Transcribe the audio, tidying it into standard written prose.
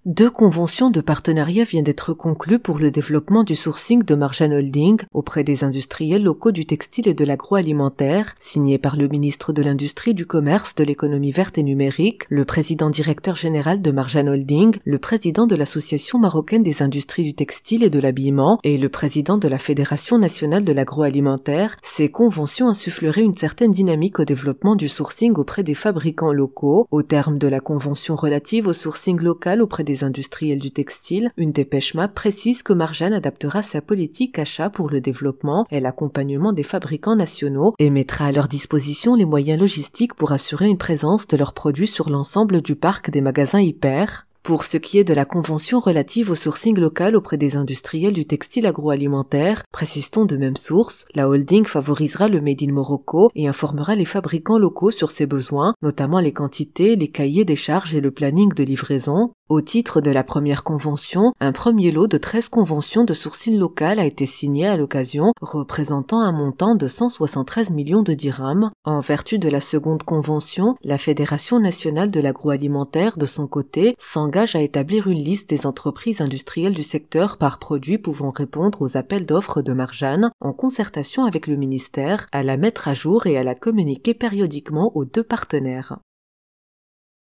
2 conventions de partenariat viennent d'être conclues pour le développement du sourcing de Marjan Holding auprès des industriels locaux du textile et de l'agroalimentaire, signées par le ministre de l'Industrie, du Commerce, de l'Économie verte et numérique, le président directeur général de Marjan Holding, le président de l'Association marocaine des industries du textile et de l'habillement et le président de la Fédération nationale de l'agroalimentaire. Ces conventions insuffleraient une certaine dynamique au développement du sourcing auprès des fabricants locaux. Au terme de la convention relative au sourcing local auprès des industriels du textile, une dépêche MAP précise que Marjan adaptera sa politique achat pour le développement et l'accompagnement des fabricants nationaux et mettra à leur disposition les moyens logistiques pour assurer une présence de leurs produits sur l'ensemble du parc des magasins Hyper. Pour ce qui est de la convention relative au sourcing local auprès des industriels du textile agroalimentaire, précise-t-on de même source, la holding favorisera le Made in Morocco et informera les fabricants locaux sur ses besoins, notamment les quantités, les cahiers des charges et le planning de livraison. Au titre de la première convention, un premier lot de 13 conventions de sourcing local a été signé à l'occasion, représentant un montant de 173 millions de dirhams. En vertu de la seconde convention, la Fédération nationale de l'agroalimentaire, de son côté, s'engage à établir une liste des entreprises industrielles du secteur par produit pouvant répondre aux appels d'offres de Marjan, en concertation avec le ministère, à la mettre à jour et à la communiquer périodiquement aux 2 partenaires.